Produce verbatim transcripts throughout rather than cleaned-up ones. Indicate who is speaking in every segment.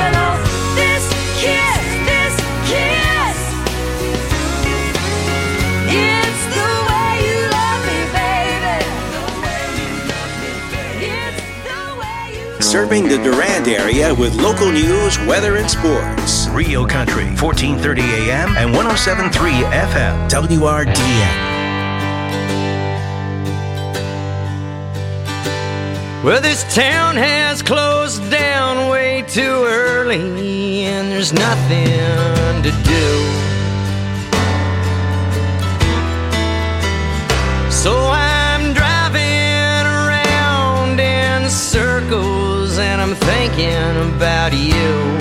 Speaker 1: Serving the Durand area with local news, weather, and sports.
Speaker 2: Rio Country, fourteen thirty A M and one oh seven point three F M.
Speaker 1: W R D N.
Speaker 3: Well, this town has closed down way too early, and there's nothing to do. So I'm driving around in circles, and I'm thinking about you.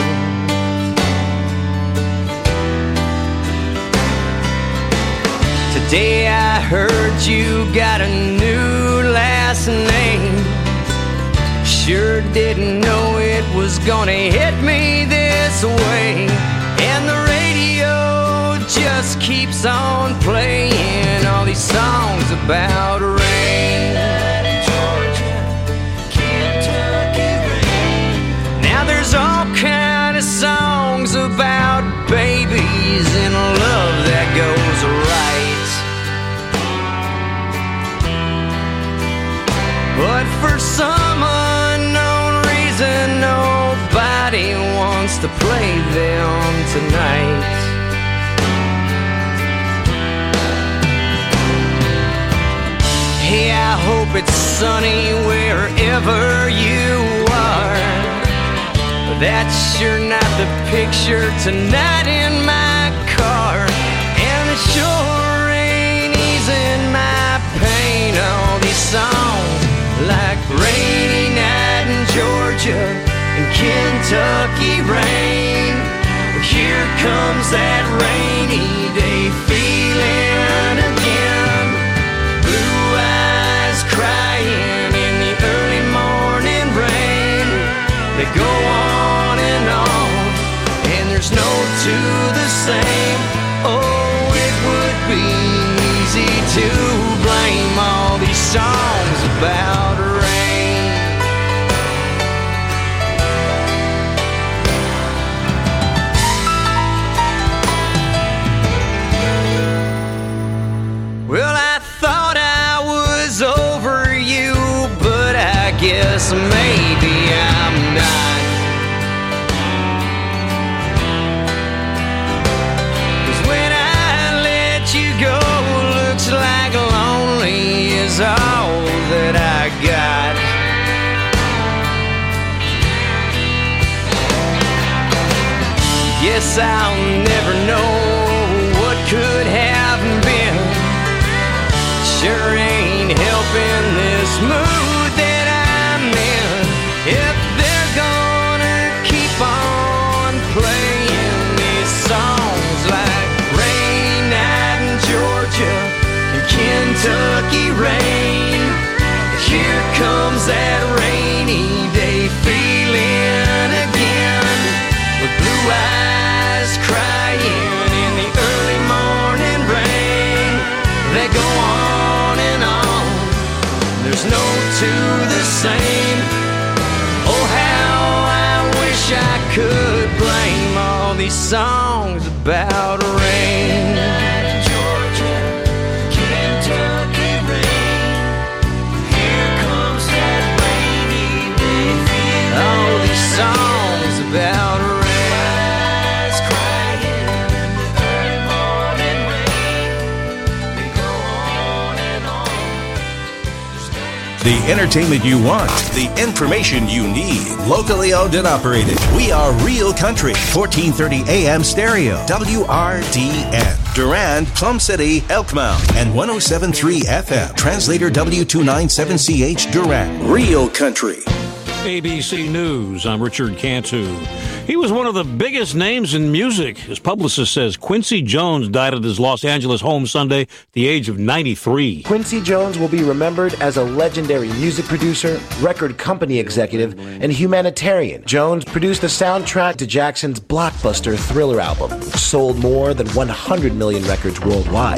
Speaker 3: Today I heard you got a new last name. Sure didn't know it was gonna hit me this way. And the radio just keeps on playing all these songs about rain. Now there's all kind of songs about babies and love that goes right. But for some unknown reason, nobody wants to play them tonight. Hey, I hope it's sunny wherever you are. That's sure not the picture tonight in my car. And it sure ain't easing my pain. All these songs like Rainy Night in Georgia and Kentucky Rain. Here comes that rainy day feeling again. Blue eyes crying in the early morning rain. They go on and on, and there's no two the same. Oh, it would be easy to blame all these songs about rain. Well, I thought I was over you, but I guess maybe I'm not. 'Cause when I let you go, looks like lonely is all that I got. Guess I'll never know what could have been. Sure ain't helping this mood that I'm in. If they're gonna keep on playing these songs like Rainy Night in Georgia and Kentucky Rain, here comes that rainy day feeling again. With blue eyes crying in the early morning rain. They go on and on, there's no two the same. Oh, how I wish I could blame all these songs about rain. Georgia, Kentucky rain. Here comes that rainy day feeling. All these songs about rain. Eyes crying in the early morning rain. They go on and on.
Speaker 1: The entertainment you want, the information you need. Locally owned and operated. We are Real Country, fourteen thirty A M stereo, W R D N. Durand, Plum City, Elkmount, and one oh seven point three F M. Translator W two ninety-seven C H Durand. Real Country.
Speaker 4: A B C News, I'm Richard Cantu. He was one of the biggest names in music. His publicist says Quincy Jones died at his Los Angeles home Sunday at the age of ninety-three.
Speaker 5: Quincy Jones will be remembered as a legendary music producer, record company executive, and humanitarian. Jones produced the soundtrack to Jackson's blockbuster Thriller album, which sold more than one hundred million records worldwide.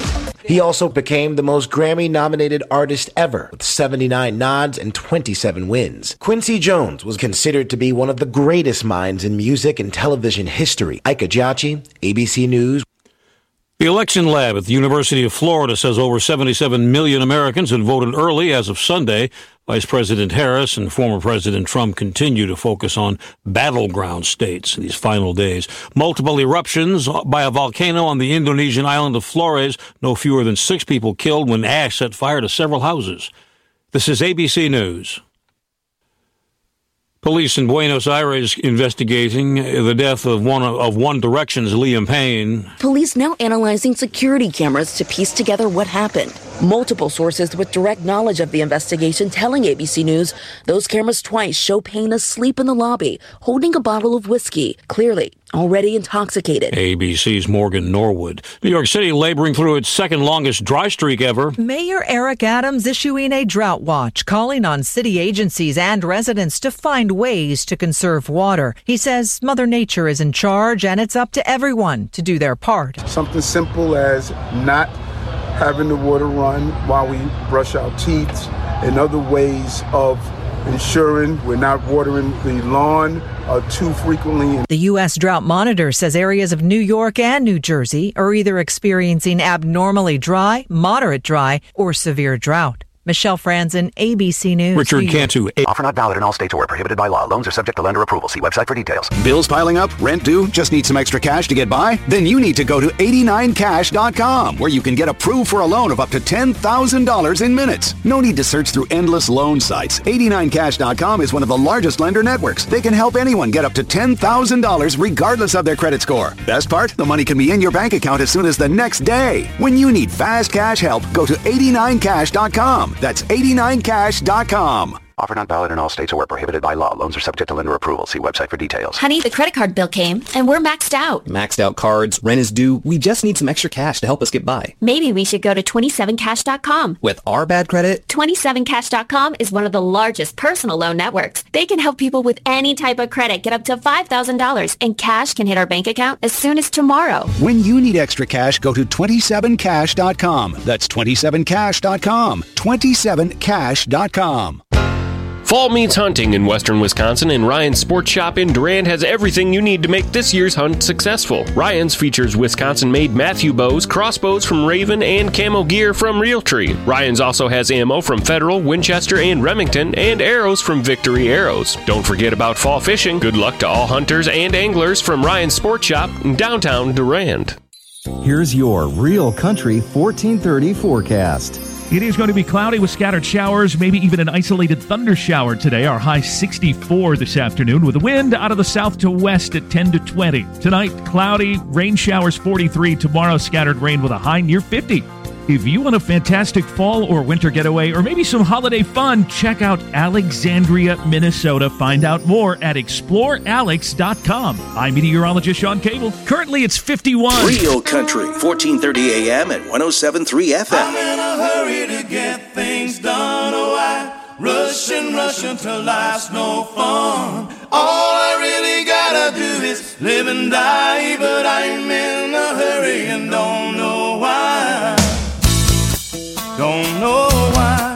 Speaker 5: He also became the most Grammy-nominated artist ever, with seventy-nine nods and twenty-seven wins. Quincy Jones was considered to be one of the greatest minds in music and television history. Ike Ajachi, A B C News.
Speaker 4: The election lab at the University of Florida says over seventy-seven million Americans had voted early as of Sunday. Vice President Harris and former President Trump continue to focus on battleground states these final days. Multiple eruptions by a volcano on the Indonesian island of Flores. No fewer than six people killed when ash set fire to several houses. This is A B C News. Police in Buenos Aires investigating the death of one of One Direction's Liam Payne.
Speaker 6: Police now analyzing security cameras to piece together what happened. Multiple sources with direct knowledge of the investigation telling A B C News those cameras twice show Payne asleep in the lobby, holding a bottle of whiskey, clearly already intoxicated.
Speaker 4: A B C's Morgan Norwood. New York City laboring through its second longest dry streak ever.
Speaker 7: Mayor Eric Adams issuing a drought watch, calling on city agencies and residents to find ways to conserve water. He says Mother Nature is in charge and it's up to everyone to do their part.
Speaker 8: Something simple as not having the water run while we brush our teeth and other ways of ensuring we're not watering the lawn uh, too frequently.
Speaker 7: The U S Drought Monitor says areas of New York and New Jersey are either experiencing abnormally dry, moderate dry, or severe drought. Michelle Franzen, A B C News.
Speaker 4: Richard Cantu.
Speaker 9: Offer not valid in all states or prohibited by law. Loans are subject to lender approval. See website for details.
Speaker 10: Bills piling up? Rent due? Just need some extra cash to get by? Then you need to go to eighty-nine cash dot com, where you can get approved for a loan of up to ten thousand dollars in minutes. No need to search through endless loan sites. eighty-nine cash dot com is one of the largest lender networks. They can help anyone get up to ten thousand dollars regardless of their credit score. Best part? The money can be in your bank account as soon as the next day. When you need fast cash help, go to eighty-nine cash dot com. That's eighty-nine cash dot com.
Speaker 9: Offer not valid in all states or prohibited by law. Loans are subject to lender approval. See website for details.
Speaker 11: Honey, the credit card bill came, and we're maxed out.
Speaker 12: Maxed out cards, rent is due. We just need some extra cash to help us get by.
Speaker 11: Maybe we should go to twenty-seven cash dot com.
Speaker 12: With our bad credit?
Speaker 11: twenty-seven cash dot com is one of the largest personal loan networks. They can help people with any type of credit get up to five thousand dollars, and cash can hit our bank account as soon as tomorrow.
Speaker 10: When you need extra cash, go to twenty-seven cash dot com. That's twenty-seven cash dot com. twenty-seven cash dot com.
Speaker 13: Fall means hunting in western Wisconsin, and Ryan's Sports Shop in Durand has everything you need to make this year's hunt successful. Ryan's features Wisconsin-made Matthew bows, crossbows from Raven, and camo gear from Realtree. Ryan's also has ammo from Federal, Winchester, and Remington, and arrows from Victory Arrows. Don't forget about fall fishing. Good luck to all hunters and anglers from Ryan's Sports Shop in downtown Durand.
Speaker 14: Here's your Real Country fourteen thirty forecast.
Speaker 15: It is going to be cloudy with scattered showers, maybe even an isolated thunder shower today. Our high sixty-four this afternoon with a wind out of the south to west at ten to twenty. Tonight, cloudy, rain showers forty-three. Tomorrow, scattered rain with a high near fifty. If you want a fantastic fall or winter getaway or maybe some holiday fun, check out Alexandria, Minnesota. Find out more at explore alex dot com. I'm meteorologist Sean Cable. Currently, it's fifty-one.
Speaker 1: Real Country, fourteen thirty A M and one oh seven point three F M.
Speaker 16: I'm in a hurry to get things done. Oh, I rush and rush until life's no fun. All I really gotta do is live and die, but I'm in a hurry and don't know why. Don't know why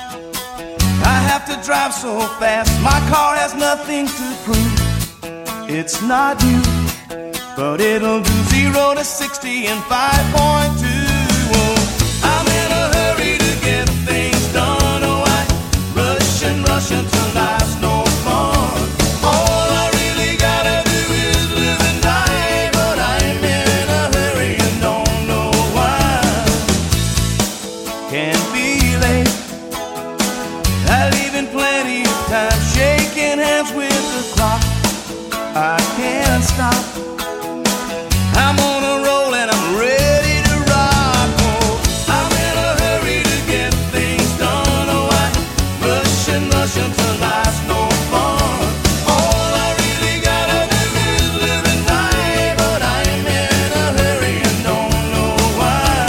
Speaker 16: I have to drive so fast. My car has nothing to prove. It's not new, but it'll do zero to sixty in five point two. Oh, I'm in a hurry to get things done. Oh, I rush and rush until life's no fun. All I really gotta do is live and die, but I'm in a hurry and don't know why. Can't be late. I leave in plenty of time, shaking hands with the clock. I can't stop. I'm on a roll and I'm ready to rock. Oh, I'm in a hurry to get things done. Oh, I rush and rush until life's no fun. All I really gotta do is live and die, but I'm in a hurry and don't know why.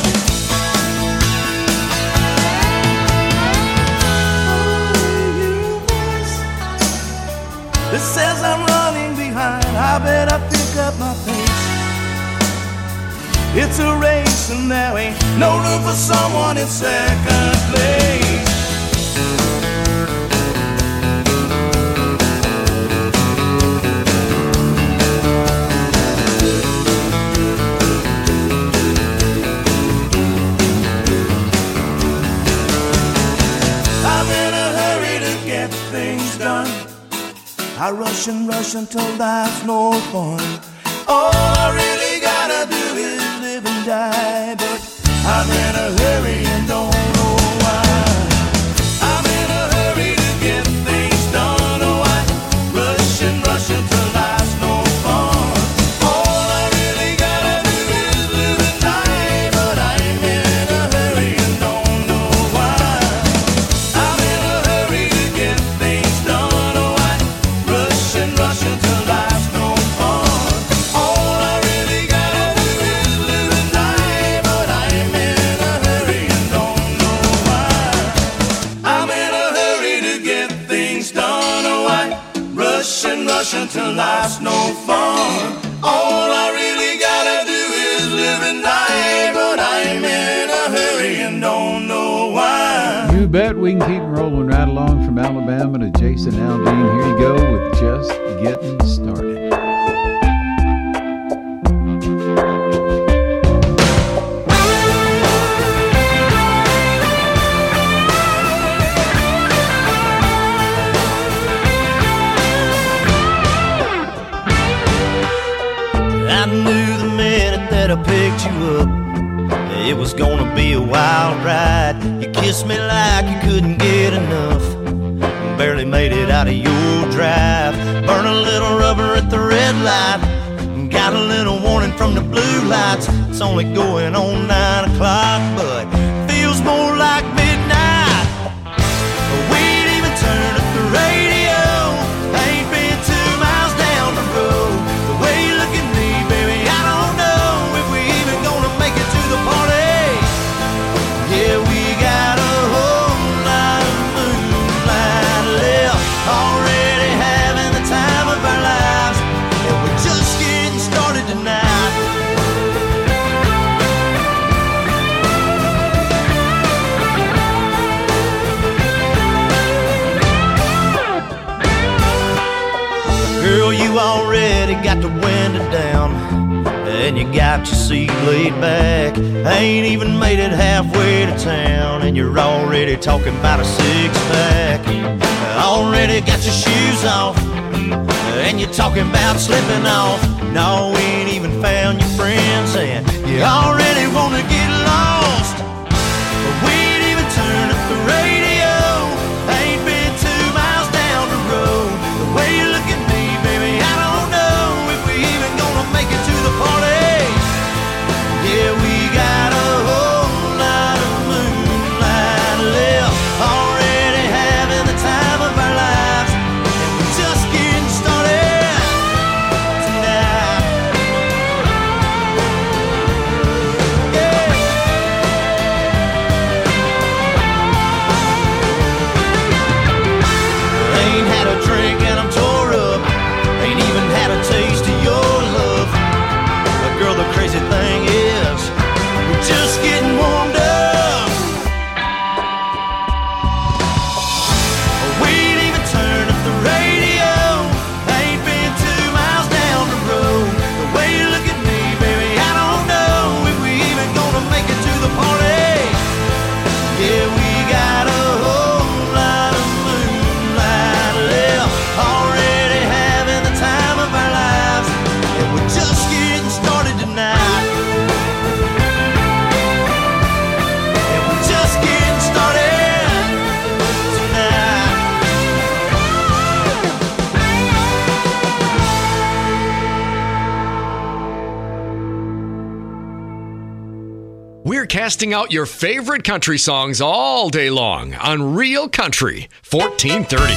Speaker 16: It says I'm running behind. I better pick up my pace. It's a race and there ain't no room for someone in second place. I'm in a hurry to get things done. I rush and rush until life's no fun. All I really gotta do is live and die, but I'm in a hurry and don't know why. I'm in a hurry to get things done. Oh, I rush and rush until life's no fun. All I really gotta do is live and die, but I'm in a hurry and don't know why. I'm in a hurry to get things done. Oh, I rush and rush until life's no fun. All I really gotta do is live and die, but I'm in a hurry and don't know why. I'm in a hurry to get things done. Oh, I rush and rush until life's no fun. All I really gotta do is live and die, but I'm in a hurry and don't know why.
Speaker 17: You bet. We can keep rolling right along from Alabama to Jason Aldean. Here you go with Just Getting Started.
Speaker 16: I knew the minute that I picked you up, it was gonna be a wild ride. You kissed me like you couldn't get enough, barely made it out of your drive. Burn a little rubber at the red light, got a little warning from the blue lights. It's only going on nine o'clock, but feels more like midnight. We ain't even turned up the radio, ain't been two miles down the road. The way you look at me, baby, I don't know if we even gonna make it to the party. Yeah, we got a whole lot of moonlight left, already having the time of our lives, and we're just getting started tonight. Girl, you already got the window down, and you got your seat laid back. Ain't even made it halfway to town, and you're already talking about a six-pack. Already got your shoes off, and you're talking about slipping off. No, we ain't even found your friends, and you already wanna get lost. But we ain't even turned up the radio, ain't been two miles down the road. The way you look at me, baby, I don't know if we even gonna make it to the party. Yeah, we got a whole lot of moonlight left, already having the time of our lives, and we're just getting started tonight. Ain't had a drink and I'm tore up, ain't even had a taste of your love. But girl, the crazy thing is, we're just getting warmed up. We ain't even turned up the radio, ain't been two miles down the road. The way you look at me, baby, I don't know if we even gonna make it to the party. Yeah, we got a whole lot of moonlight left, already having the time of our lives, and we're just getting started tonight. And we're just getting started tonight.
Speaker 18: We're casting out your favorite country songs all day long on Real Country fourteen thirty.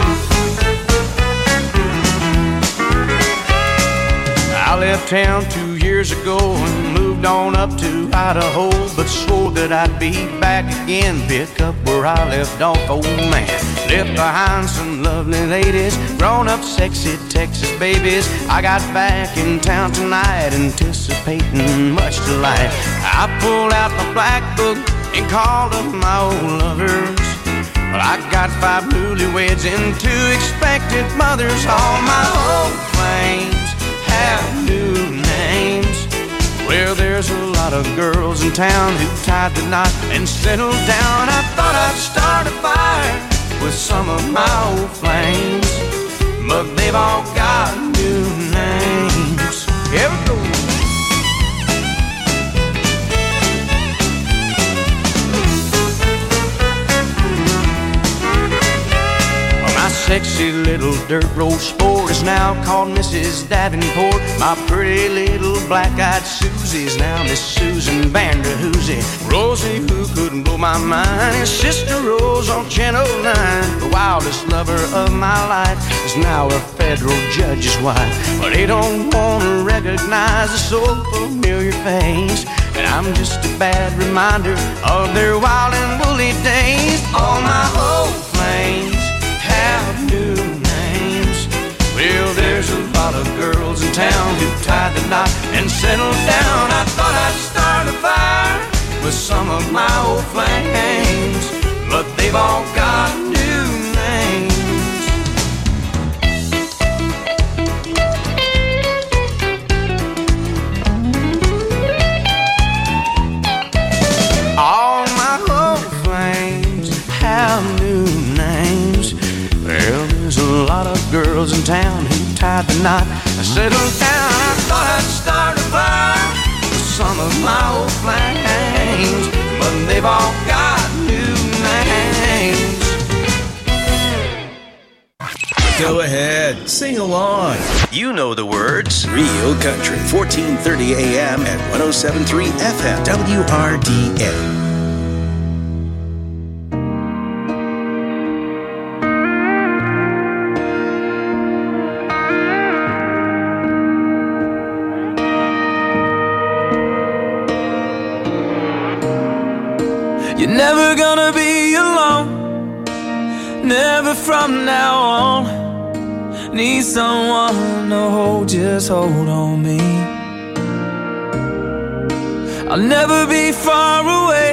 Speaker 16: I left town two years ago and moved on up to Idaho, but swore that I'd be back again, pick up where I left off, old man. Left behind some lovely ladies, grown-up sexy Texas babies. I got back in town tonight, anticipating much delight. I pulled out my black book and called up my old lovers. Well, I got five newlyweds and two expected mothers. All my old flames have new names. Well, there's a lot of girls in town who tied the knot and settled down. I thought I'd start a fire with some of my old flames, but they've all got new names. Here we go. Sexy little dirt road sport is now called Missus Davenport. My pretty little black-eyed Susie's now Miss Susan Vanderhoosie. Rosie, who couldn't blow my mind, is Sister Rose on Channel nine. The wildest lover of my life is now a federal judge's wife. But they don't want to recognize a so familiar face, and I'm just a bad reminder of their wild and woolly days. All my old flames have new names. Well, there's a lot of girls in town who tied the knot and settled down. I thought I'd start a fire with some of my old flames, but they've all got new names. All my old flames have new names. Well, there's a lot of girls in town who tied the knot and settled down. I thought I'd start a fire with some of my old flames, but they've all got new names.
Speaker 1: Go ahead, sing along.
Speaker 2: You know the words.
Speaker 1: Real Country, fourteen thirty A M at one oh seven point three F M, W R D N.
Speaker 16: You're never gonna be alone, never from now on. Need someone to hold, just hold on me. I'll never be far away,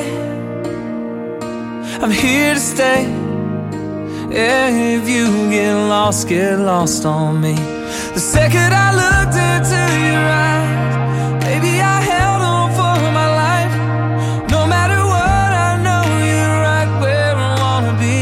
Speaker 16: I'm here to stay. Yeah, if you get lost, get lost on me. The second I looked into your eyes, baby, I held on for my life. No matter what, I know you're right where I wanna be.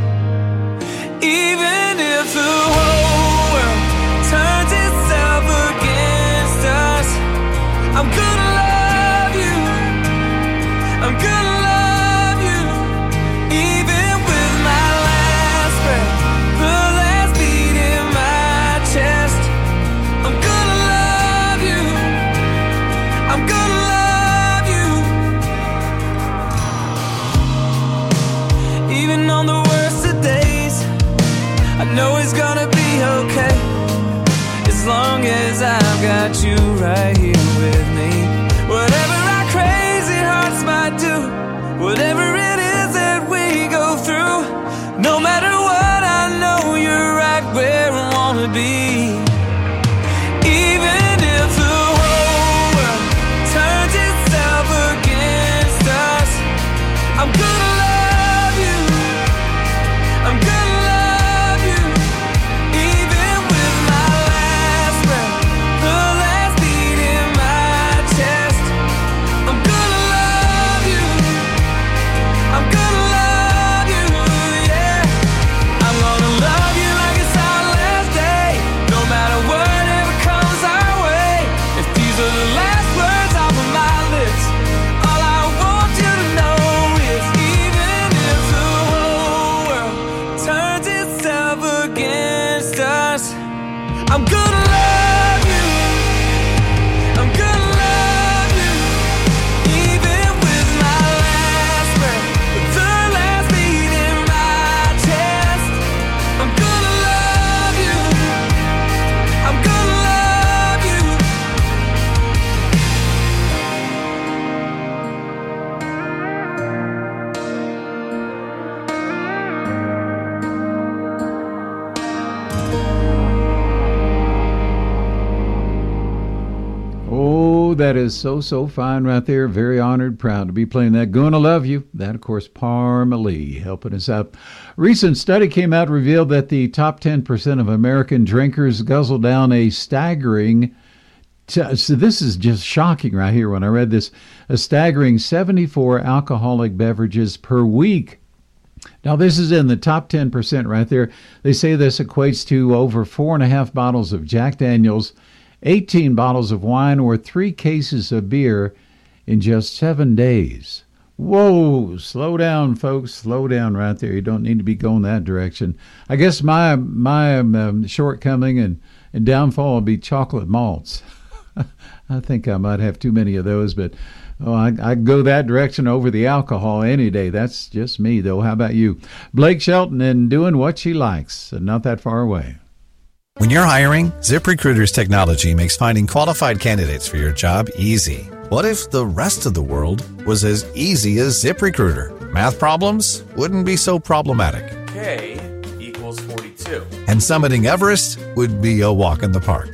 Speaker 16: Even if the whole world turns itself against us, I'm gonna love you, I'm gonna love you. Even with my last breath, the last beat in my chest, I'm gonna love you, I'm gonna love you. Even on the worst of days, I know it's gonna be okay, as long as I've got you right here with me. Whatever our crazy hearts might do, whatever it is that we go through, no matter what, I know you're right where I wanna be. Even if the whole world turns itself against us, I'm gonna love you, I'm gonna love you. Even with my last breath, the last beat in my chest, I'm gonna love you, I'm gonna love you, yeah. I'm gonna love you like it's our last day, no matter whatever comes our way. If these are the last words off of my lips, all I want you to know is, even if the whole world turns itself against us, I'm gonna love you, I'm gonna love you. Even with my last breath, the last beat in my chest, I'm gonna love you, I'm gonna love you.
Speaker 17: that is so, so fine right there. Very honored, proud to be playing that. Gonna Love You. That, of course, Parma Lee helping us out. Recent study came out, revealed that the top ten percent of American drinkers guzzle down a staggering, t- so this is just shocking right here when I read this, a staggering seventy-four alcoholic beverages per week. Now, this is in the top ten percent right there. They say this equates to over four and a half bottles of Jack Daniels, eighteen bottles of wine, or three cases of beer in just seven days. Whoa, slow down, folks. Slow down right there. You don't need to be going that direction. I guess my my um, shortcoming and, and downfall will be chocolate malts. I think I might have too many of those, but oh, I, I go that direction over the alcohol any day. That's just me, though. How about you? Blake Shelton and doing what she likes, and not that far away.
Speaker 19: When you're hiring, ZipRecruiter's technology makes finding qualified candidates for your job easy. What if the rest of the world was as easy as ZipRecruiter? Math problems wouldn't be so problematic.
Speaker 20: K equals forty-two.
Speaker 19: And summiting Everest would be a walk in the park.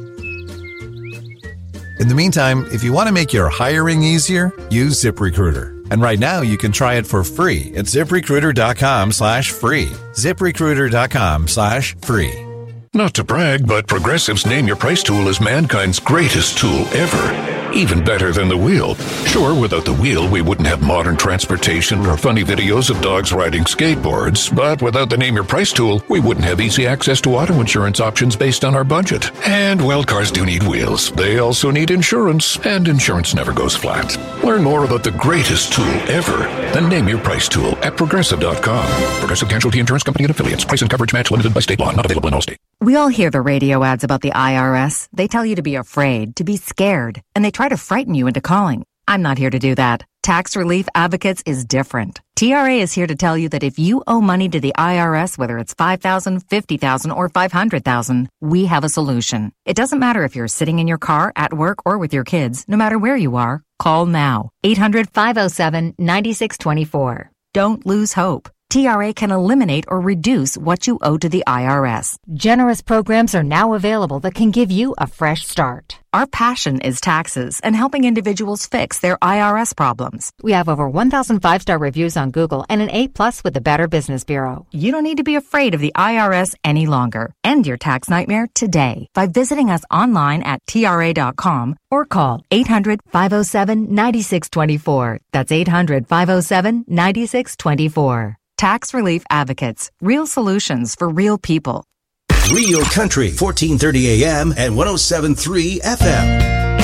Speaker 19: In the meantime, if you want to make your hiring easier, use ZipRecruiter. And right now, you can try it for free at ZipRecruiter.com slash free. ZipRecruiter.com slash free.
Speaker 21: Not to brag, but Progressive's Name Your Price tool is mankind's greatest tool ever. Even better than the wheel. Sure, without the wheel, we wouldn't have modern transportation or funny videos of dogs riding skateboards. But without the Name Your Price tool, we wouldn't have easy access to auto insurance options based on our budget. And, well, cars do need wheels. They also need insurance, and insurance never goes flat. Learn more about the greatest tool ever, the Name Your Price tool at Progressive dot com. Progressive Casualty Insurance Company and Affiliates. Price and coverage match limited by state law. Not available in all states.
Speaker 22: We all hear the radio ads about the I R S. They tell you to be afraid, to be scared, and they try to frighten you into calling. I'm not here to do that. Tax Relief Advocates is different. T R A is here to tell you that if you owe money to the I R S, whether it's five thousand dollars, fifty thousand dollars, or five hundred thousand dollars, we have a solution. It doesn't matter if you're sitting in your car, at work, or with your kids. No matter where you are, call now. eight hundred, five oh seven, nine six two four. Don't lose hope. T R A can eliminate or reduce what you owe to the I R S. Generous programs are now available that can give you a fresh start. Our passion is taxes and helping individuals fix their I R S problems. We have over one thousand five-star reviews on Google and an A plus with the Better Business Bureau. You don't need to be afraid of the I R S any longer. End your tax nightmare today by visiting us online at T R A dot com or call eight hundred, five oh seven, nine six two four. That's eight hundred, five oh seven, nine six two four. Tax Relief Advocates. Real solutions for real people.
Speaker 1: Real Country, fourteen thirty A M and one oh seven point three F M.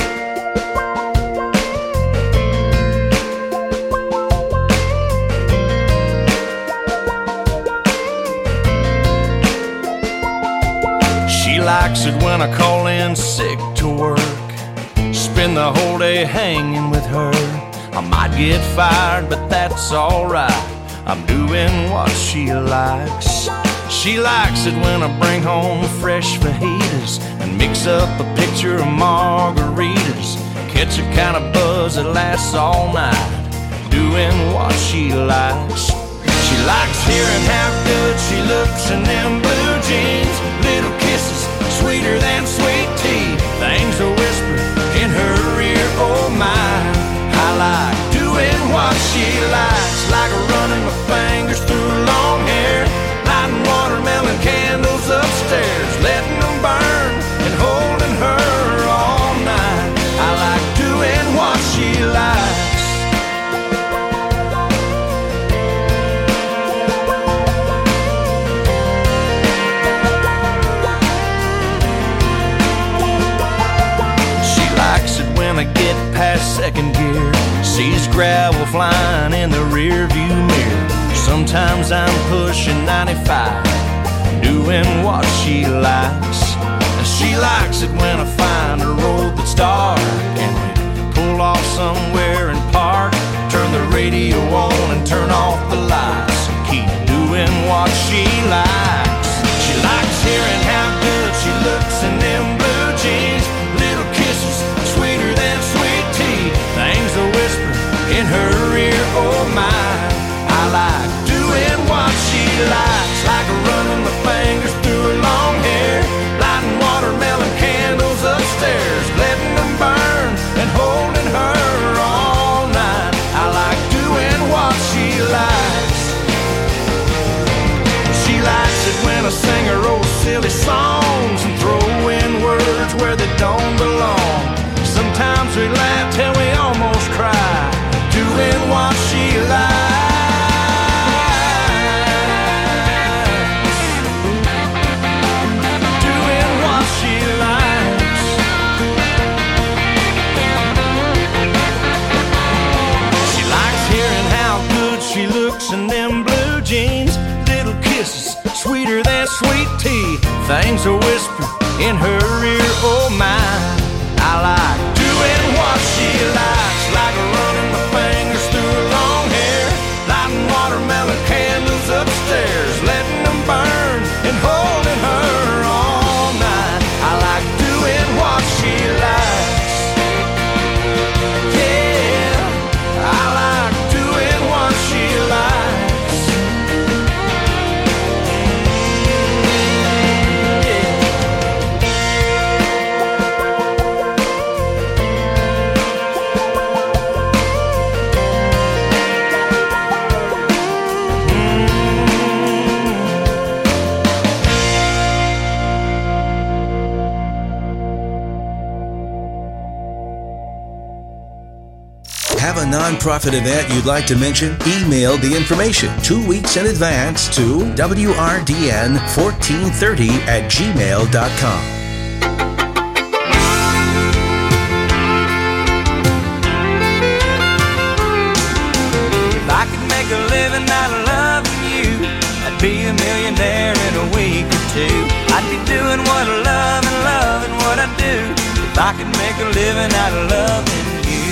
Speaker 16: She likes it when I call in sick to work. Spend the whole day hanging with her. I might get fired, but that's alright. I'm doing what she likes. She likes it when I bring home fresh fajitas and mix up a pitcher of margaritas. Catch a kind of buzz that lasts all night, doing what she likes. She likes hearing how good she looks in them blue jeans. Little kisses, sweeter than sweet tea. Things are whispered in her ear, oh my. I like doing what she likes, like running my fingers through long hair, lighting watermelon candles upstairs, letting them burn and holding her all night. I like doing what she likes. She likes it when I get past second gear, sees gravel flying in the rear view mirror. Sometimes I'm pushing ninety-five, doing what she likes. She likes it when I find a road that's dark and we pull off somewhere and park. Turn the radio on and turn off the lights and keep doing what she likes. She likes hearing how good she looks in them blue jeans. Little kisses, sweeter than sweet tea. Things are whispered in her ear, oh my. I like doing what she likes, like running my fingers through her long hair, lighting watermelon candles upstairs, letting them burn and tea. Things are whispered in her ear, oh my. I like doing what she likes, like running my fingers through her long hair, lighting watermelon candles upstairs, letting them burn and holding her all night. I like doing what she likes. Yeah, I like doing what she likes.
Speaker 1: Have a nonprofit event you'd like to mention? Email the information two weeks in advance to W R D N fourteen thirty at gmail dot com.
Speaker 16: If I could make a living out of loving you, I'd be a millionaire in a week or two. I'd be doing what I love and loving what I do. If I could make a living out of loving you.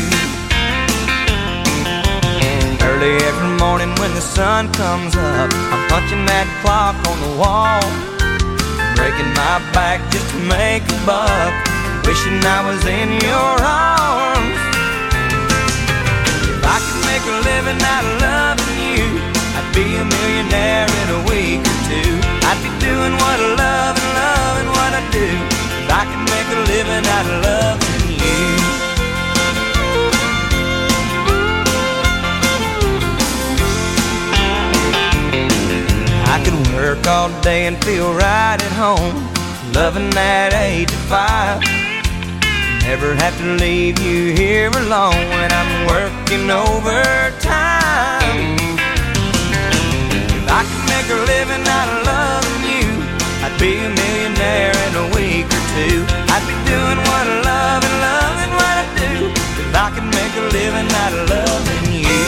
Speaker 16: Early every morning when the sun comes up, I'm punching that clock on the wall, breaking my back just to make a buck, wishing I was in your arms. If I could make a living out of loving you, I'd be a millionaire in a week or two. I'd be doing what I love and loving what I do. If I could make a living out of loving you. I could work all day and feel right at home, loving that eight to five. Never have to leave you here alone when I'm working overtime. If I could make a living out of loving you, I'd be a millionaire in a week or two. I'd be doing what I love and loving what I do. If I could make a living out of loving you.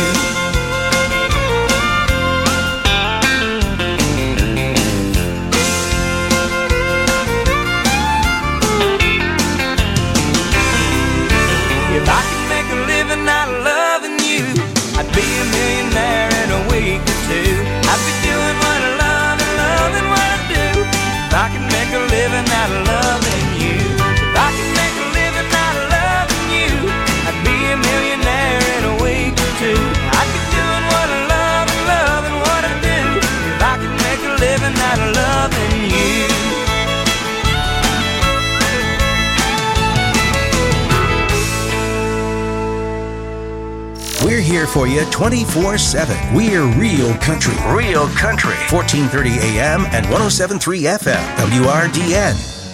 Speaker 16: If I could make a living out of loving you, I'd be a millionaire in a week or two. I'd be doing what I love and loving what I do. If I could make a living out of loving you. If I could make a living out of loving you, I'd be a millionaire in a week or two. I'd be doing what I love and loving what I do. If I could make a living out of loving you.
Speaker 1: We're here for you twenty-four seven. We're Real Country.
Speaker 2: Real Country.
Speaker 1: fourteen thirty A M and one oh seven point three F M. W R D N.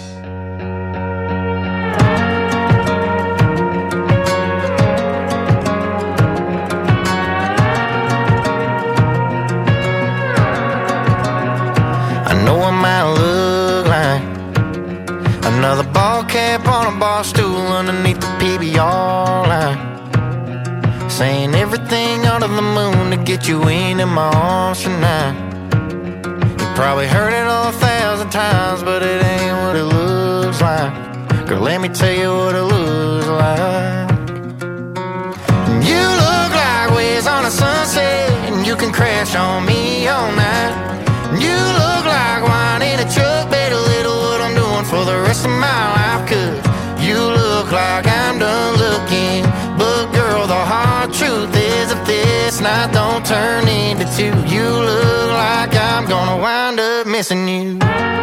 Speaker 3: I know I might look like another ball cap on a bar stool underneath the P B R line, saying everything under the moon to get you into my arms tonight. You probably heard it all a thousand times, but it ain't what it looks like. Girl, let me tell you what it looks like. You look like waves on a sunset, and you can crash on me all night. You look like wine in a truck, better little what I'm doing for the rest of my life. Cause you look like I'm done looking, but girl, the hard truth is if this night don't turn into two, you look like I'm gonna wind up missing you.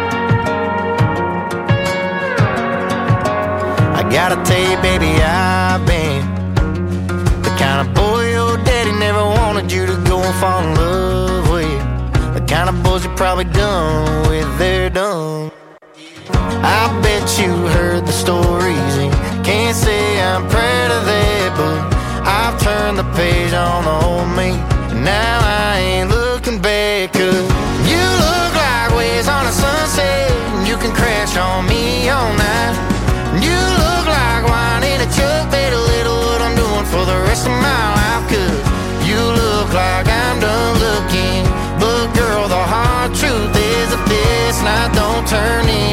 Speaker 3: I gotta tell you, baby, I've been the kind of boy your daddy never wanted you to go and fall in love with. The kind of boys you're probably done with, they're done. I bet you heard the stories and can't say I'm proud of that, but I've turned the page on the old me, and now I ain't looking back. Cause you look like waves on a sunset, and you can crash on me all night. You look like wine in a truck, better little what I'm doing for the rest of my life. Cause you look like I'm done looking, but girl, the hard truth is if this night don't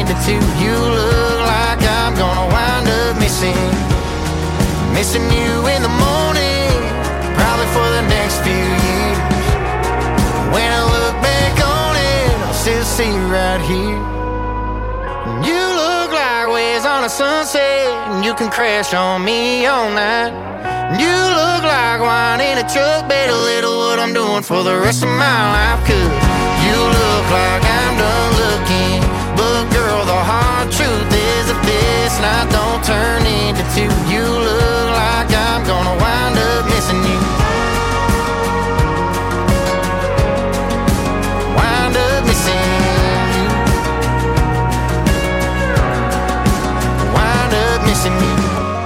Speaker 3: into two. You look like I'm gonna wind up missing, missing you in the morning, probably for the next few years. When I look back on it, I'll still see you right here. You look like waves on a sunset, and you can crash on me all night. You look like wine in a truck, bet a little what I'm doing for the rest of my life. Cause you look like I'm done looking, but girl, the hard truth is if this night don't turn into two, you look like I'm gonna wind up missing you. Wind up missing you. Wind up missing you.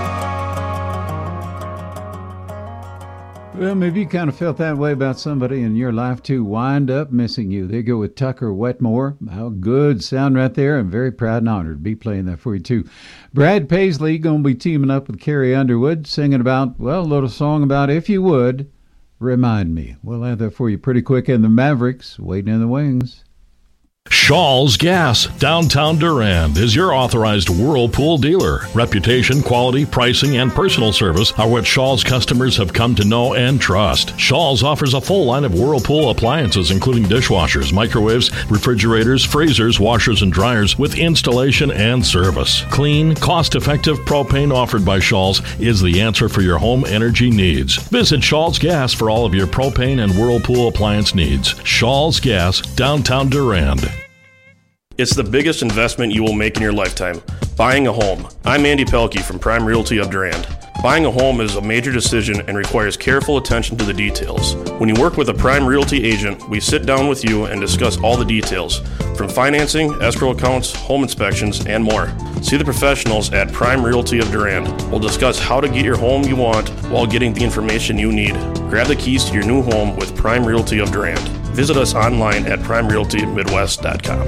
Speaker 17: Well, maybe you kind of felt that way about somebody in your life too. Wind up missing you. They go with Tucker Wetmore. How good sound right there. I'm very proud and honored to be playing that for you too. Brad Paisley going to be teaming up with Carrie Underwood, singing about, well, a little song about If You Would Remind Me. We'll have that for you pretty quick. And the Mavericks waiting in the wings.
Speaker 5: Shaw's Gas, downtown Durand, is your authorized Whirlpool dealer. Reputation, quality, pricing, and personal service are what Shaw's customers have come to know and trust. Shaw's offers a full line of Whirlpool appliances, including dishwashers, microwaves, refrigerators, freezers, washers, and dryers, with installation and service. Clean, cost-effective propane offered by Shaw's is the answer for your home energy needs. Visit Shaw's Gas for all of your propane and Whirlpool appliance needs. Shaw's Gas, downtown Durand.
Speaker 6: It's the biggest investment you will make in your lifetime, buying a home. I'm Andy Pelkey from Prime Realty of Durand. Buying a home is a major decision and requires careful attention to the details. When you work with a Prime Realty agent, we sit down with you and discuss all the details, from financing, escrow accounts, home inspections, and more. See the professionals at Prime Realty of Durand. We'll discuss how to get your home you want while getting the information you need. Grab the keys to your new home with Prime Realty of Durand. Visit us online at prime realty midwest dot com.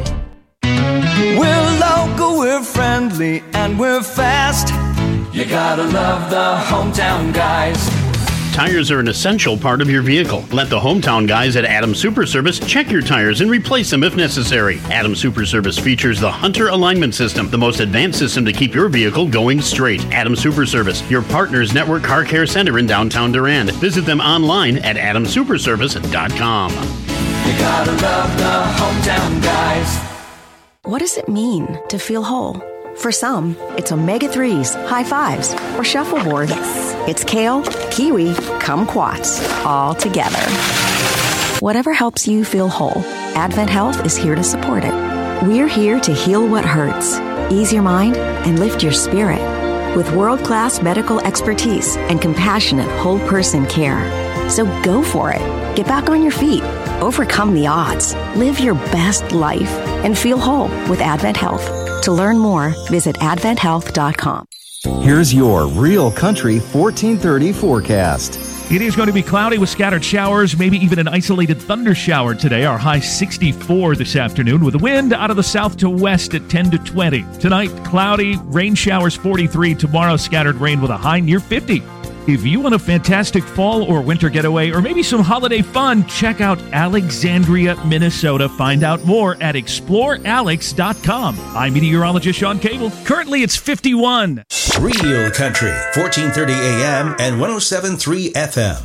Speaker 16: We're local, we're friendly, and we're fast. You gotta love the hometown guys.
Speaker 23: Tires are an essential part of your vehicle. Let the hometown guys at Adams Super Service check your tires and replace them if necessary. Adams Super Service features the Hunter Alignment System, the most advanced system to keep your vehicle going straight. Adams Super Service, your partner's network car care center in downtown Durand. Visit them online at adams super service dot com.
Speaker 16: You gotta love the hometown guys.
Speaker 24: What does it mean to feel whole? For some, it's omega threes, high fives, or shuffleboard. Yes. It's kale, kiwi, kumquats, all together. Whatever helps you feel whole, Advent Health is here to support it. We're here to heal what hurts, ease your mind, and lift your spirit. With world-class medical expertise and compassionate whole person care. So go for it. Get back on your feet. Overcome the odds. Live your best life and feel whole with Advent Health. To learn more, visit advent health dot com.
Speaker 14: Here's your Real Country fourteen thirty forecast.
Speaker 15: It is going to be cloudy with scattered showers, maybe even an isolated thunder shower today. Our high sixty-four this afternoon with a wind out of the south to west at ten to twenty. Tonight, cloudy, rain showers forty-three. Tomorrow, scattered rain with a high near fifty. If you want a fantastic fall or winter getaway or maybe some holiday fun, check out Alexandria, Minnesota. Find out more at explore alex dot com. I'm meteorologist Sean Cable. Currently, it's fifty-one.
Speaker 1: Real Country, fourteen thirty A M and one oh seven point three F M.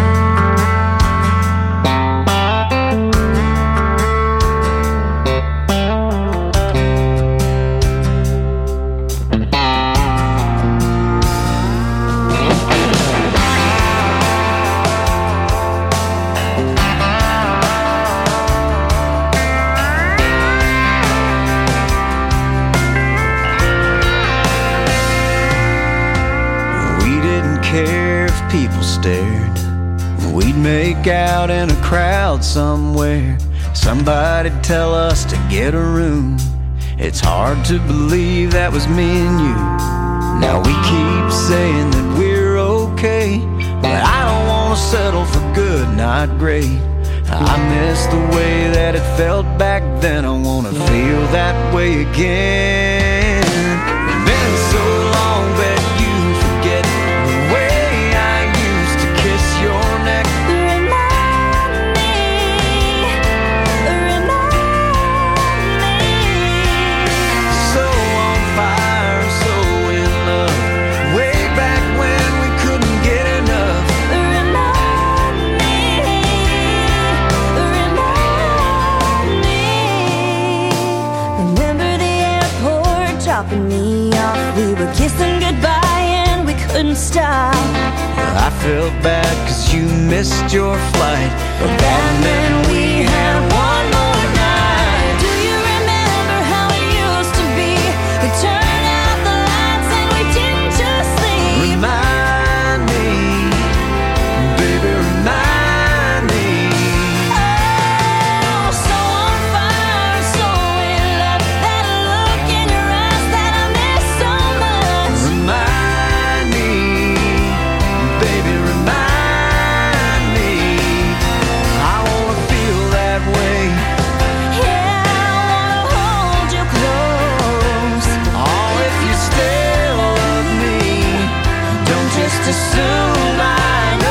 Speaker 16: We'd make out in a crowd somewhere. Somebody'd tell us to get a room. It's hard to believe that was me and you. Now we keep saying that we're okay, but I don't want to settle for good, not great. I miss the way that it felt back then. I want to feel that way again. It's been so long that you forget the way I used to kiss your neck. Remind me, remind me.
Speaker 4: dropping me off. We were kissing goodbye and we couldn't stop.
Speaker 16: I felt bad cause you missed your flight, but that meant we had one more night.
Speaker 4: Do you remember how it used to be? We turned out the lights and we didn't just sleep.
Speaker 16: Remind me, baby, remind me.
Speaker 4: Oh, so on fire, so in love. That look in your eyes that I miss so much.
Speaker 16: Remind me, baby, remind me. I wanna feel that way.
Speaker 4: Yeah, I wanna hold you close.
Speaker 16: Oh, if you still love me, don't just assume I know.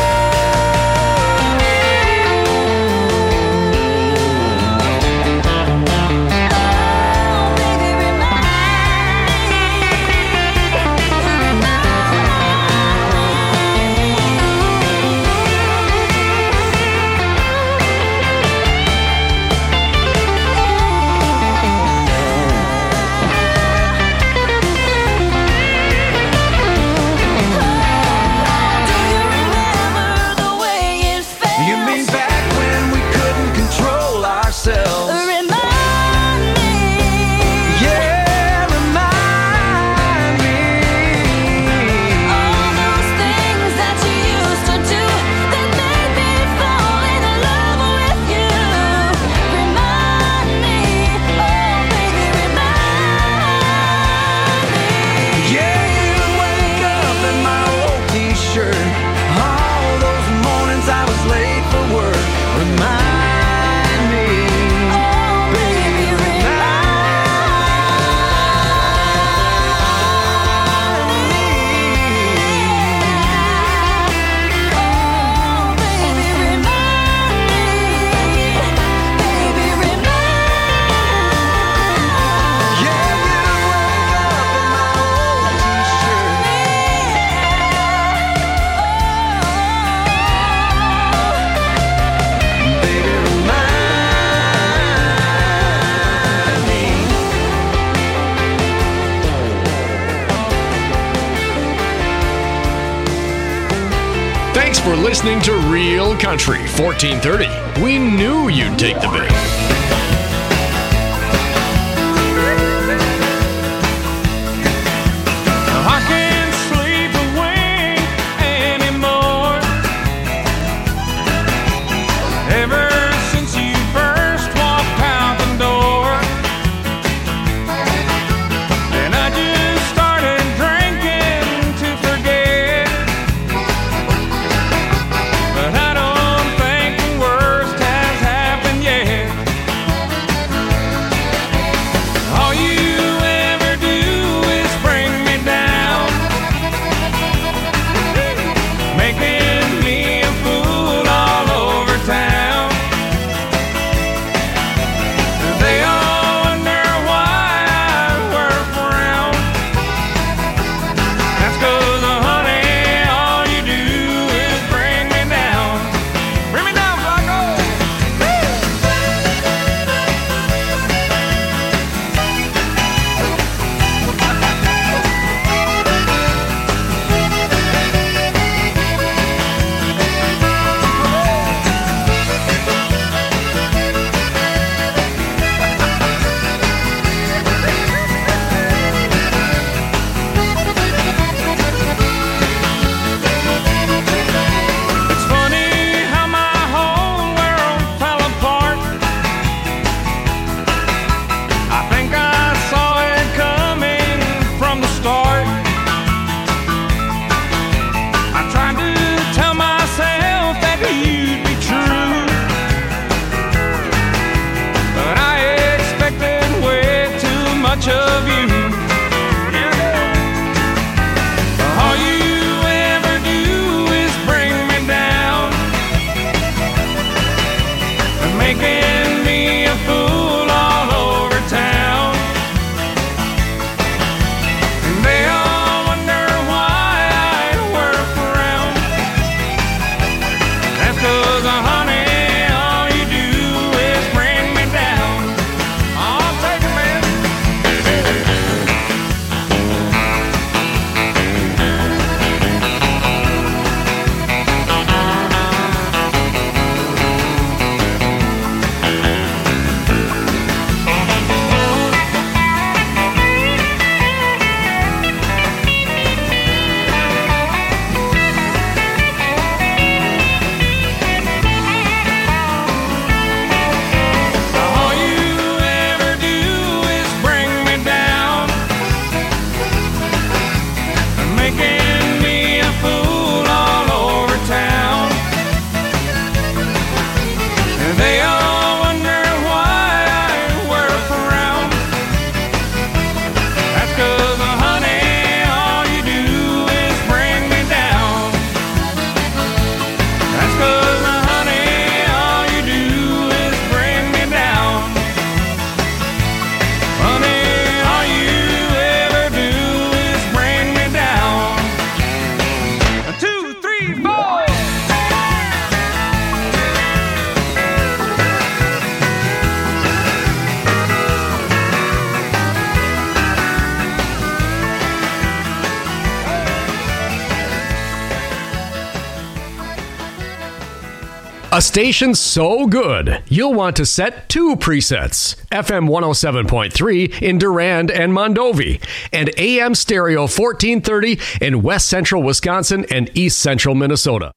Speaker 16: You mean back when we couldn't control ourselves?
Speaker 4: Remind me.
Speaker 16: Yeah, remind me.
Speaker 4: All those things that you used to do that made me fall in love with you. Remind me, oh baby, remind me.
Speaker 16: Yeah, you wake up in my old t-shirt. All those mornings I was late for work. Remind me, baby,
Speaker 18: Thanks for listening to Real Country fourteen thirty. We knew you'd take the bait.
Speaker 16: I can't sleep away anymore. Ever since you first walked out the door, and I just started drinking to forget. But I don't think the worst has happened yet. All you ever do is bring me down, making me a fool all over town. They all wonder why I wear a frown. That's 'cause, uh, honey, all you do is bring me down. Bring me down, Flacco. It's funny how my whole world fell apart. I think I saw it coming from the start. I tried to tell myself that you'd be true, but I expected way too much of you. All you ever do is bring me down, making me a fool all over town. And they all wonder why I wear a frown. That's 'cause, uh, honey, all you do is bring me down. I'll take it, man.
Speaker 18: A station so good, you'll want to set two presets. F M one oh seven point three in Durand and Mondovi, and A M Stereo fourteen thirty in West Central Wisconsin and East Central Minnesota.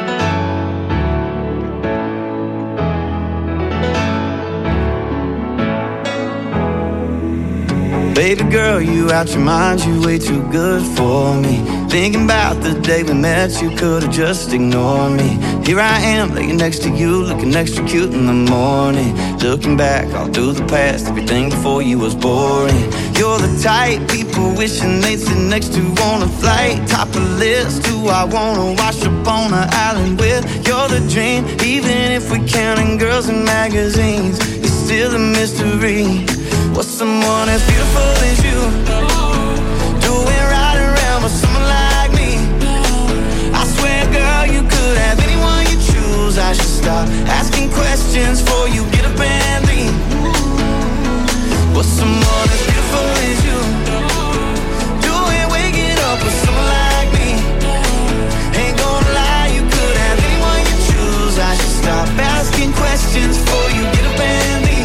Speaker 16: Baby girl, you out your mind, you way too good for me. Thinking about the day we met, you could've just ignored me. Here I am, laying next to you, looking extra cute in the morning. Looking back all through the past, everything before you was boring. You're the type people wishing they'd sit next to on a flight. Top of the list, who I wanna wash up on an island with. You're the dream, even if we're counting girls in magazines. It's still a mystery. What's someone as beautiful as you doing right around with someone like me? I swear, girl, you could have anyone you choose. I should stop asking questions before you get up and leave. What's someone as beautiful as you doing waking up with someone like me? Ain't gonna lie, you could have anyone you choose. I should stop asking questions before you get up and leave.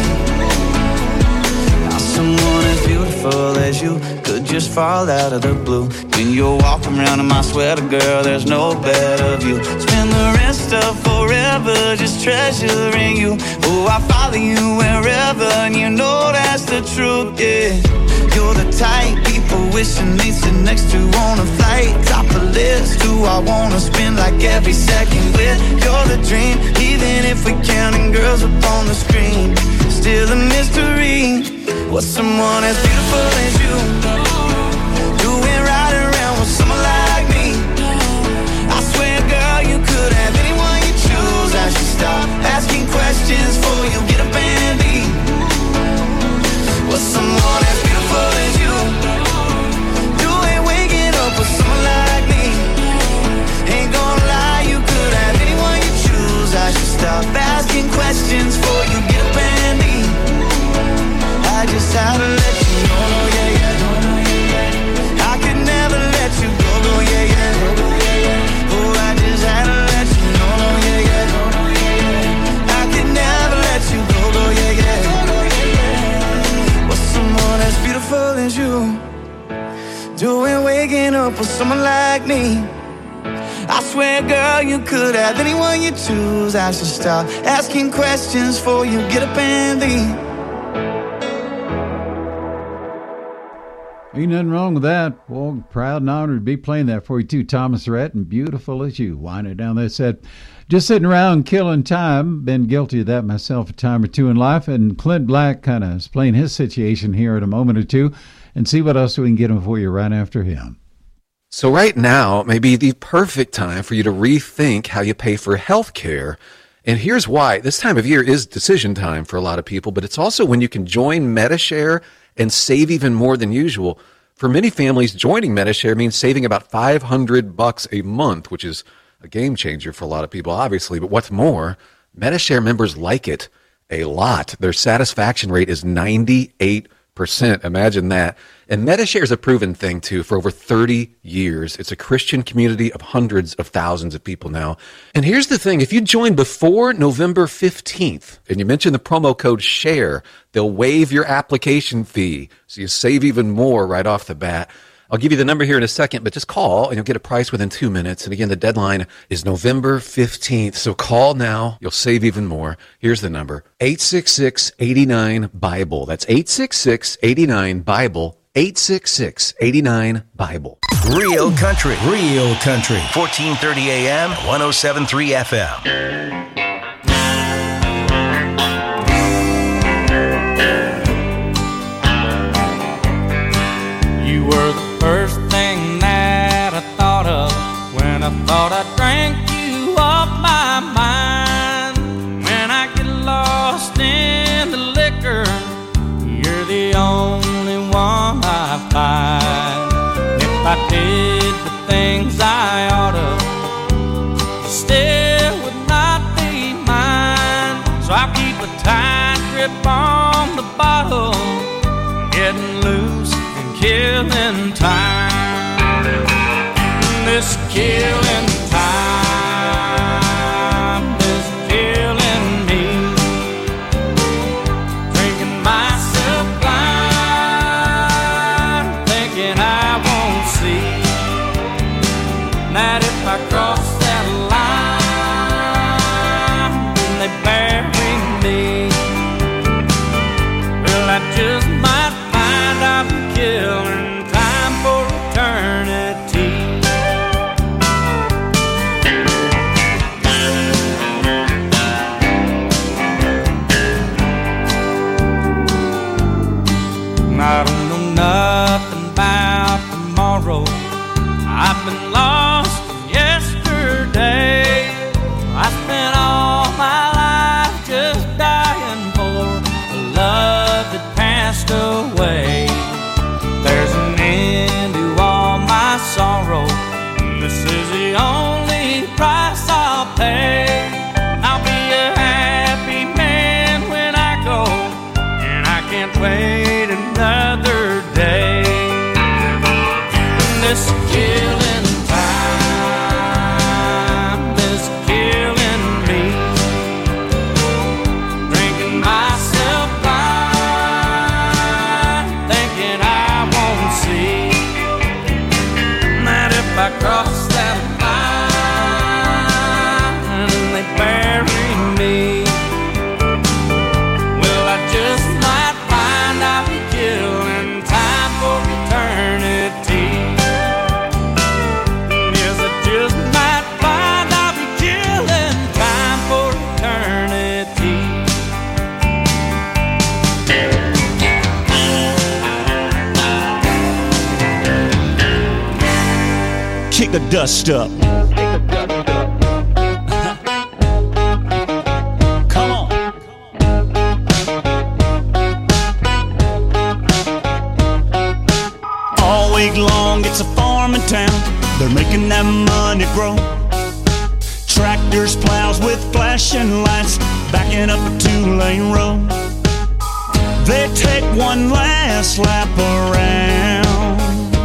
Speaker 16: Someone as beautiful as you could just fall out of the blue. When you're walking around in my sweater, girl, there's no better view. Spend the rest of forever just treasuring you. Oh, I follow you wherever, and you know that's the truth, yeah. You're the type people wishing they'd sit next to on a flight. Top of the list, who I wanna spend like every second with. You're the dream, even if we're counting girls up on the screen. Still a mystery. What's someone as beautiful as you doing right around with someone like me? I swear, girl, you could have anyone you choose. I should stop asking questions before you get up and leave. What's someone as beautiful as you doing waking up with someone like me? Ain't gonna lie, you could have anyone you choose. I should stop asking questions before you get up and leave. I just had to let you know, no, yeah, yeah, no, no, yeah, yeah. I could never let you go, no, yeah, yeah, no, no, yeah, yeah. Oh, I just had to let you know, no, yeah, yeah, no, no, yeah, yeah. I could never let you go, no, yeah, yeah, no, no, yeah, yeah. What's someone as beautiful as you doing waking up with someone like me? I swear, girl, you could have anyone you choose. I should stop asking questions before you get up and leave.
Speaker 17: Ain't nothing wrong with that. Well, proud and honored to be playing that for you too, Thomas Rhett, and Beautiful as You. Winding down that set. Just sitting around killing time. Been guilty of that myself a time or two in life. And Clint Black kind of explain his situation here in a moment or two and see what else we can get him for you right after him.
Speaker 7: So right now may be the perfect time for you to rethink how you pay for health care. And here's why. This time of year is decision time for a lot of people, but it's also when you can join Medi-Share and save even more than usual. For many families, joining Medi-Share means saving about five hundred bucks a month, which is a game changer for a lot of people, obviously. But what's more, Medi-Share members like it a lot. Their satisfaction rate is ninety-eight percent. Imagine that. And Medi-Share is a proven thing, too, for over thirty years. It's a Christian community of hundreds of thousands of people now. And here's the thing. If you join before November fifteenth and you mention the promo code SHARE, they'll waive your application fee, so you save even more right off the bat. I'll give you the number here in a second, but just call and you'll get a price within two minutes. And again, the deadline is November fifteenth. So call now. You'll save even more. Here's the number. eight six six, eight nine, BIBLE. That's eight six six, eight nine, BIBLE. eight six six, eight nine, BIBLE.
Speaker 1: Real country. Real country. fourteen thirty A M, one oh seven point three F M.
Speaker 8: You were the first thing that I thought of when I thought I drank you off my mind. When I get lost in the liquor, you're the only one I find. If I did the things I oughta, still would not be mine. So I keep a tight grip on the bottle, getting loose and killing time. This killing time, this killing I don't know nothing about tomorrow. I've been lost in yesterday. I spent all my life just dying for a love that passed away. There's an end to all my sorrow. This is the only price I'll pay. I'll be a happy man when I go, and I can't wait another day. This killing time is killing me. Drinking myself blind, thinking I won't see that if I cross that line and they bury me, well, I just might find I'll be killing time for eternity. Yes, I just might find I'll be killing time for eternity.
Speaker 9: Kick the dust up. Come on. All week long, it's a farming town. They're making that money grow. Tractors, plows with flashing lights, backing up a two-lane road. They take one last lap around.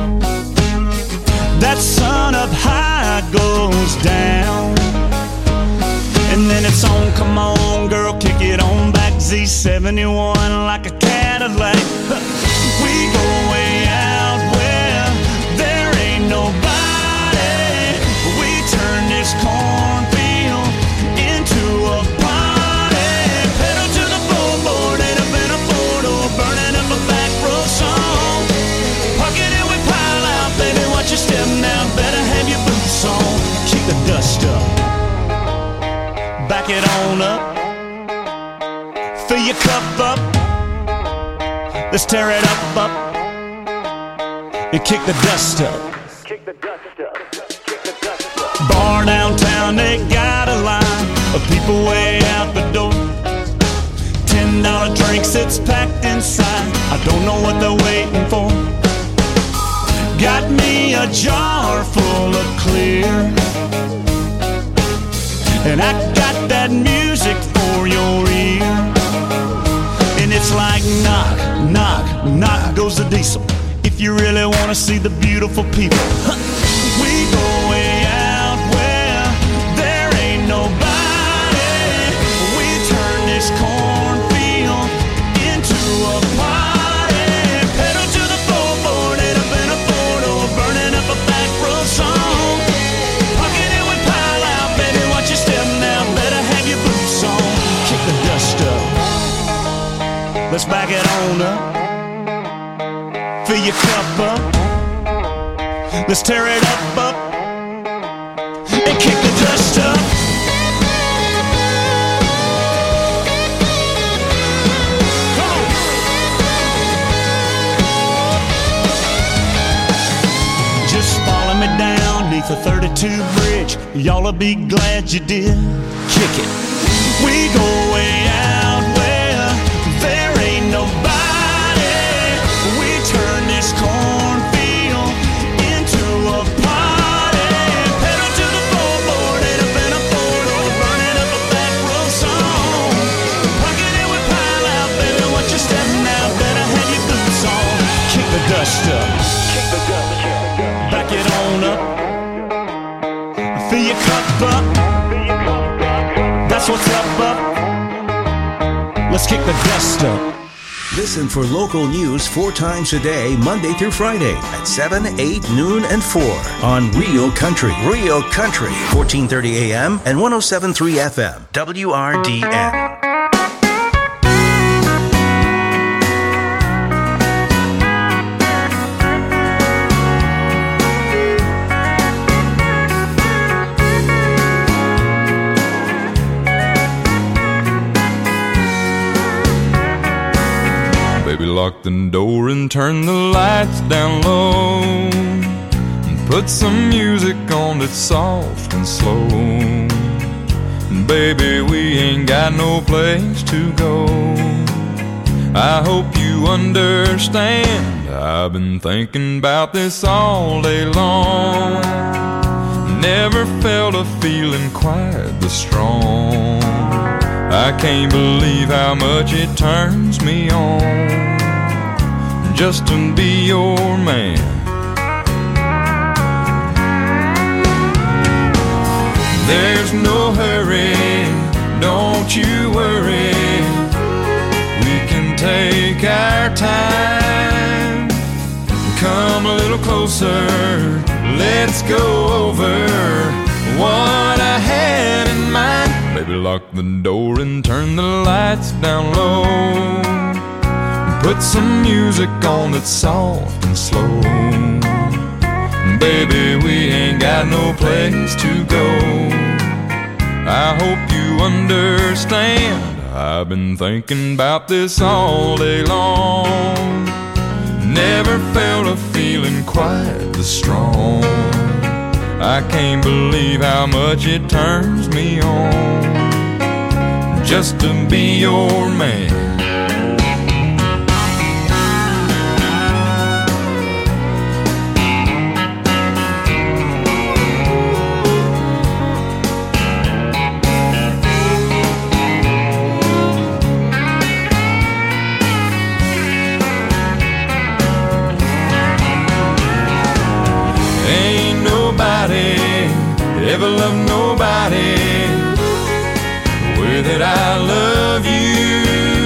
Speaker 9: That sun up high goes down, and then it's on, come on girl, kick it on back. Z seventy-one like a Cadillac. We go way out where there ain't nobody. We turn this cornfield into a party. Pedal to the floorboard, ain't up in a four-door, burning up a back road song. Parking it, we pile out, baby, watch your step now, better have your boots on. Kick the dust up, back it on up, fill your cup up, let's tear it up, up, and kick the dust up. Bar downtown, they got a line of people way out the door. Ten dollar drinks, it's packed inside, I don't know what they're waiting for. Got me a jar full of clear, and I got that music for your ear. And it's like knock, knock, knock goes the diesel. If you really want to see the beautiful people, we go way out where there ain't nobody. We turn this cornfield into a party. Pedal to the floorboard, ain't up in a four-door, burning up a back road song. Parking it, we pile out, baby, watch your step now, better have your boots on. Kick the dust up, let's back it on up, fill your cup up, let's tear it up, up, and kick the dust up. Come on. Just follow me down neath a thirty-two bridge, y'all'll be glad you did. Kick it. We go way out where there ain't nobody. We turn this cornfield into a party. Pedal to the floorboard, ain't up in a four-door, burning up a back road song. Parking it, we pile out, baby, watch your step now, better have your boots on. Kick the dust up, back it on up, fill your cup up, that's what's up, up, let's kick the dust up.
Speaker 1: Listen for local news four times a day, Monday through Friday at seven, eight, noon, and four on Real Country. Real Country, fourteen thirty A M and one oh seven point three F M, W R D N.
Speaker 10: Lock the door door and turn the lights down low, and put some music on that's soft and slow. Baby, we ain't got no place to go. I hope you understand, I've been thinking about this all day long. Never felt a feeling quite this strong. I can't believe how much it turns me on just to be your man. There's no hurry, don't you worry. We can take our time. Come a little closer, let's go over what I had in mind. Baby, lock the door and turn the lights down low, put some music on that's soft and slow. Baby, we ain't got no place to go. I hope you understand, I've been thinking about this all day long. Never felt a feeling quite this strong. I can't believe how much it turns me on just to be your man. Ever love nobody the way that I love you.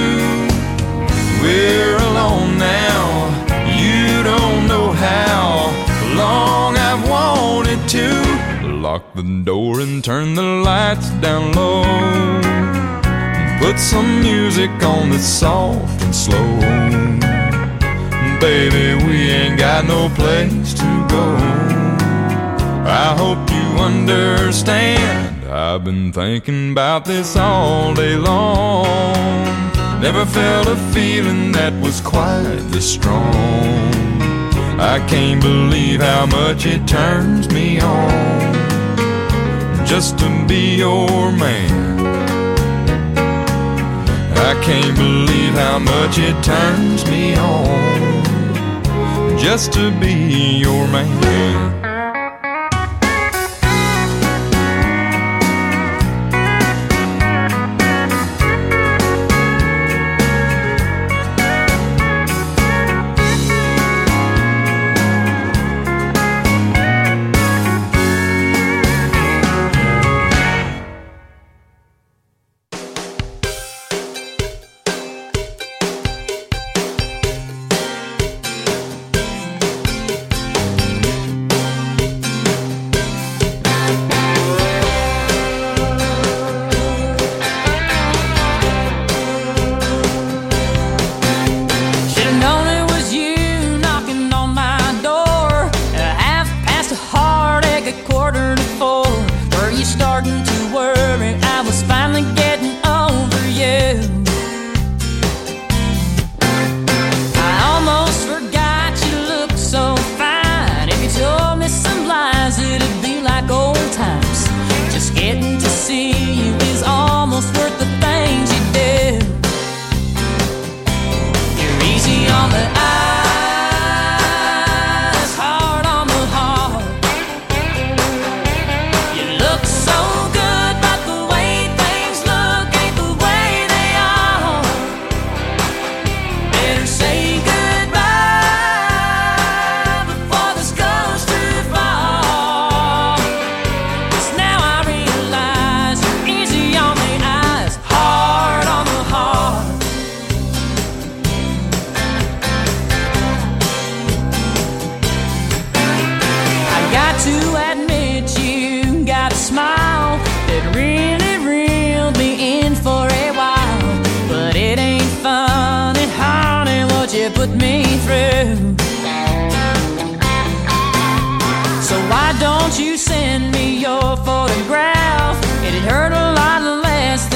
Speaker 10: We're alone now, you don't know how long I've wanted to. Lock the door and turn the lights down low, put some music on that's soft and slow. Baby, we ain't got no place to go. I hope you understand, I've been thinking about this all day long. Never felt a feeling that was quite this strong. I can't believe how much it turns me on just to be your man. I can't believe how much it turns me on just to be your man.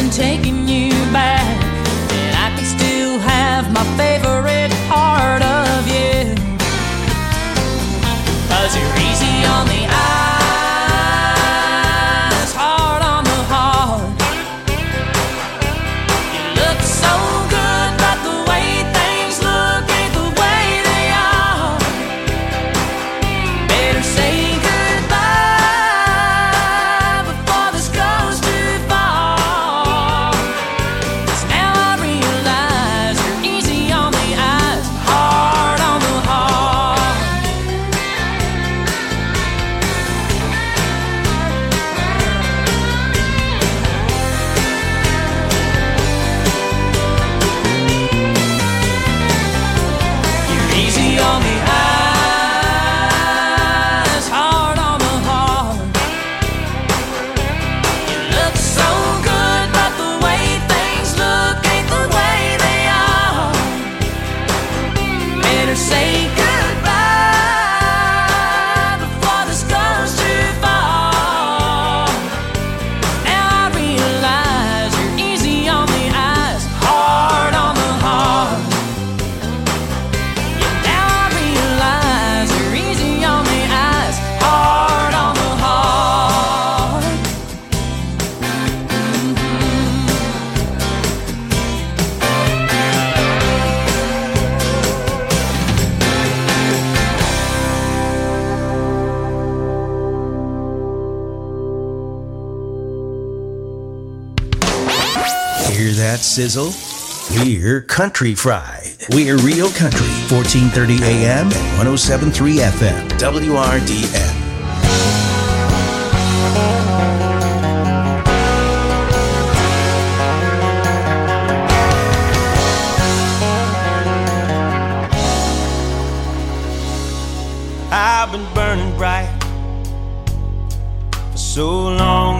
Speaker 8: Taking you back, and I can still have my favorite part of
Speaker 4: say goodbye before this goes too far. Now I realize you're easy on the eyes, hard on the heart. Yeah, now I realize you're easy on the eyes, hard on the heart.
Speaker 1: Hear that sizzle? We're Country Fried. We're Real Country, fourteen thirty A M and one oh seven point three F M, W R D N.
Speaker 16: I've been burning bright for so long.